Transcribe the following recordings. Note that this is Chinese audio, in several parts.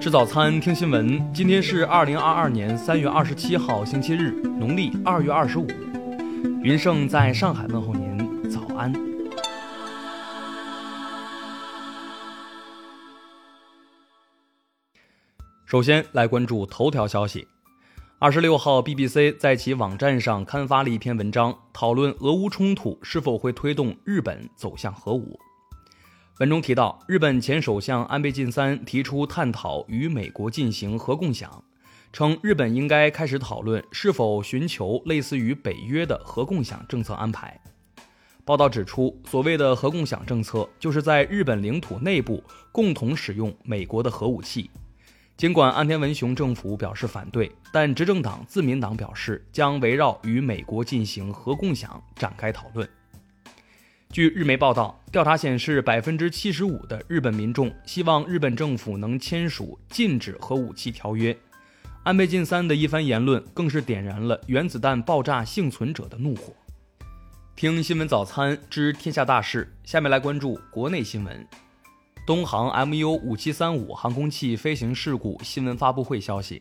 吃早餐，听新闻。今天是2022年3月27号，星期日，农历2月25。云盛在上海问候您，早安。首先来关注头条消息。26号 BBC 在其网站上刊发了一篇文章，讨论俄乌冲突是否会推动日本走向核武。文中提到，日本前首相安倍晋三提出探讨与美国进行核共享，称日本应该开始讨论是否寻求类似于北约的核共享政策安排。报道指出，所谓的核共享政策就是在日本领土内部共同使用美国的核武器。尽管岸田文雄政府表示反对，但执政党自民党表示将围绕与美国进行核共享展开讨论。据日媒报道，调查显示 75% 的日本民众希望日本政府能签署禁止核武器条约。安倍晋三的一番言论更是点燃了原子弹爆炸幸存者的怒火。听新闻早餐知天下大事，下面来关注国内新闻。东航 MU5735 航空器飞行事故新闻发布会消息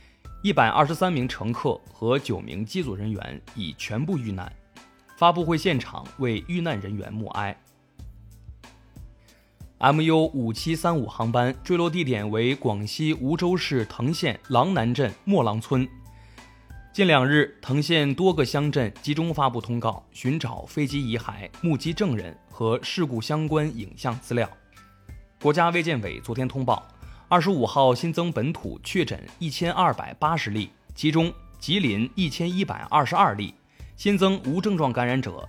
，123名乘客和9名机组人员已全部遇难。发布会现场为遇难人员默哀。MU5735 航班坠落地点为广西梧州市藤县郎南镇莫郎村。近2日，藤县多个乡镇集中发布通告，寻找飞机遗骸、目击证人和事故相关影像资料。国家卫健委昨天通报，25号新增本土确诊1280例，其中吉林1122例，新增无症状感染者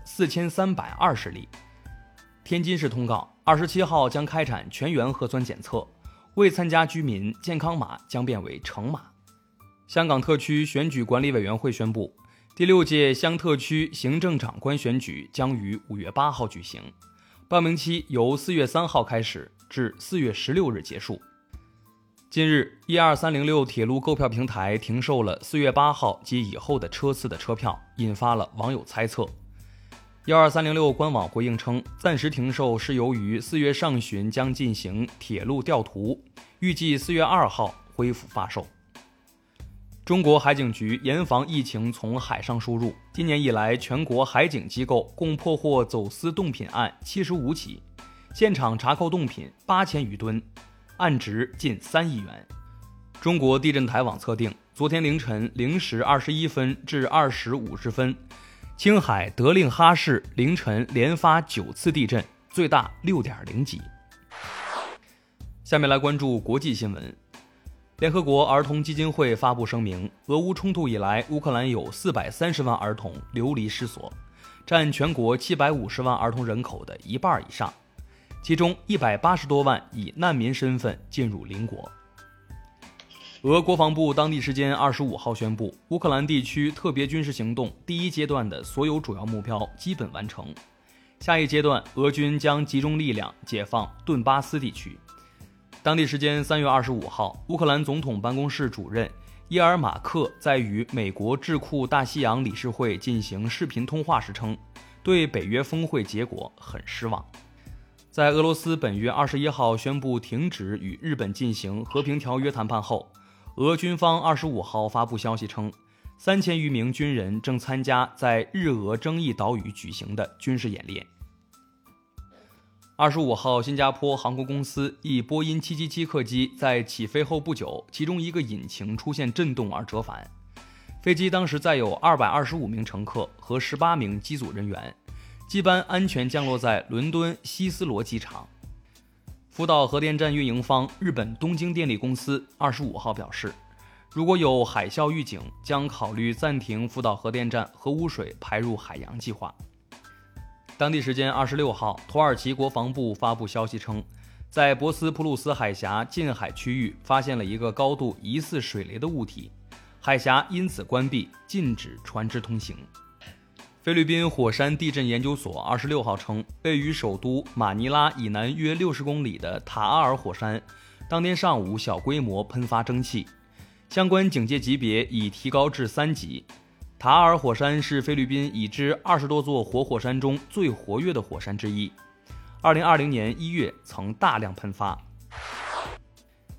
4320例。天津市通告，27号将开展全员核酸检测，未参加居民健康码将变为橙码。香港特区选举管理委员会宣布，第6届乡特区行政长官选举将于5月8号举行，报名期由4月3号开始至4月16日结束。近日，12306铁路购票平台停售了4月8号及以后的车次的车票，引发了网友猜测。12306官网回应称，暂时停售是由于4月上旬将进行铁路调图，预计4月2号恢复发售。中国海警局严防疫情从海上输入，今年以来全国海警机构共破获走私冻品案75起，现场查扣冻品8000余吨，案值近3亿元。中国地震台网测定，昨天凌晨0时21分至20时50分，青海德令哈市凌晨连发9次地震，最大6.0级。下面来关注国际新闻。联合国儿童基金会发布声明，俄乌冲突以来，乌克兰有430万儿童流离失所，占全国750万儿童人口的1半以上，其中180多万以难民身份进入邻国。俄国防部当地时间25号宣布，乌克兰地区特别军事行动第1阶段的所有主要目标基本完成，下一阶段俄军将集中力量解放顿巴斯地区。当地时间3月25号，乌克兰总统办公室主任耶尔马克在与美国智库大西洋理事会进行视频通话时称，对北约峰会结果很失望。在俄罗斯本月21号宣布停止与日本进行和平条约谈判后，俄军方25号发布消息称，3000余名军人正参加在日俄争议岛屿举行的军事演练。25号，新加坡航空公司一波音777客机在起飞后不久，其中一个引擎出现震动而折返。飞机当时载有225名乘客和18名机组人员，机班安全降落在伦敦希斯罗机场。福岛核电站运营方日本东京电力公司25号表示，如果有海啸预警，将考虑暂停福岛核电站核污水排入海洋计划。当地时间26号，土耳其国防部发布消息称，在博斯普鲁斯海峡近海区域发现了一个高度疑似水雷的物体，海峡因此关闭，禁止船只通行。菲律宾火山地震研究所26号称，位于首都马尼拉以南约60公里的塔阿尔火山，当天上午小规模喷发蒸汽，相关警戒级别已提高至3级。塔阿尔火山是菲律宾已知20多座活火山中最活跃的火山之一，2020年1月曾大量喷发。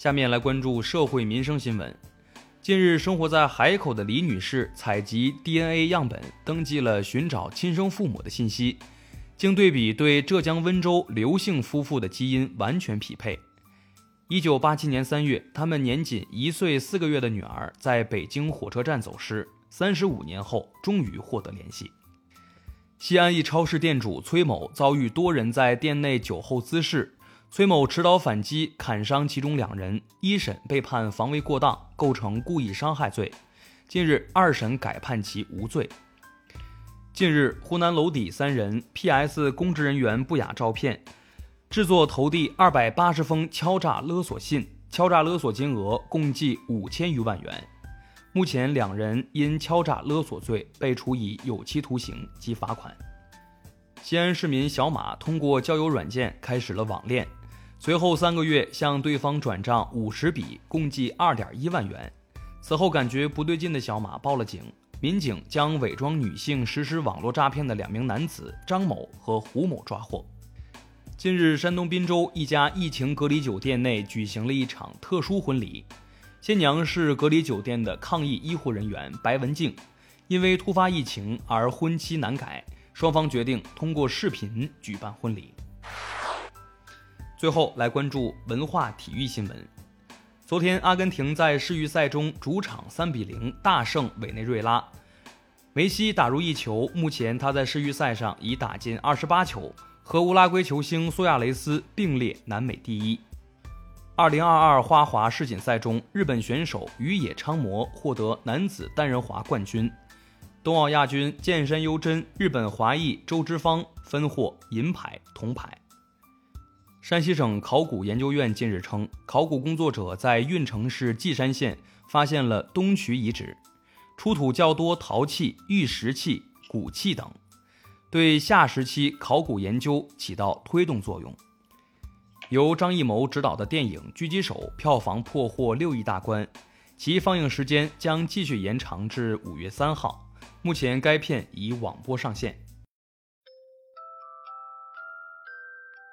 下面来关注社会民生新闻。近日，生活在海口的李女士采集 DNA 样本，登记了寻找亲生父母的信息。经对比，对浙江温州刘姓夫妇的基因完全匹配。1987年3月，他们年仅1岁4个月的女儿在北京火车站走失，35年后终于获得联系。西安一超市店主崔某遭遇多人在店内酒后滋事，崔某持刀反击，砍伤其中2人，一审被判防卫过当，构成故意伤害罪。近日二审改判其无罪。近日，湖南娄底3人 PS 公职人员不雅照片，制作投递280封敲诈勒索信，敲诈勒索金额共计5000余万元。目前2人因敲诈勒索罪被处以有期徒刑及罚款。西安市民小马通过交友软件开始了网恋，随后3个月向对方转账50笔，共计2.1万元。此后感觉不对劲的小马报了警，民警将伪装女性实施网络诈骗的2名男子张某和胡某抓获。近日，山东滨州一家疫情隔离酒店内举行了一场特殊婚礼，新娘是隔离酒店的抗疫医护人员白文静，因为突发疫情而婚期难改，双方决定通过视频举办婚礼。最后来关注文化体育新闻。昨天，阿根廷在世预赛中主场3-0大胜委内瑞拉，梅西打入1球，目前他在世预赛上已打进28球，和乌拉圭球星苏亚雷斯并列南美第一。2022花滑世锦赛中，日本选手宇野昌磨获得男子单人滑冠军，冬奥亚军健山优真、日本华裔周之芳分获银牌、铜牌。山西省考古研究院近日称，考古工作者在运城市稷山县发现了东渠遗址，出土较多陶器、玉石器、骨器等，对夏时期考古研究起到推动作用。由张艺谋执导的电影《狙击手》票房破获6亿大关，其放映时间将继续延长至5月3号。目前该片已网播上线。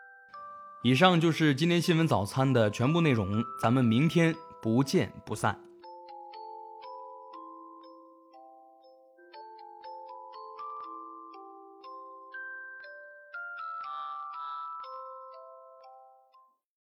以上就是今天新闻早餐的全部内容，咱们明天不见不散。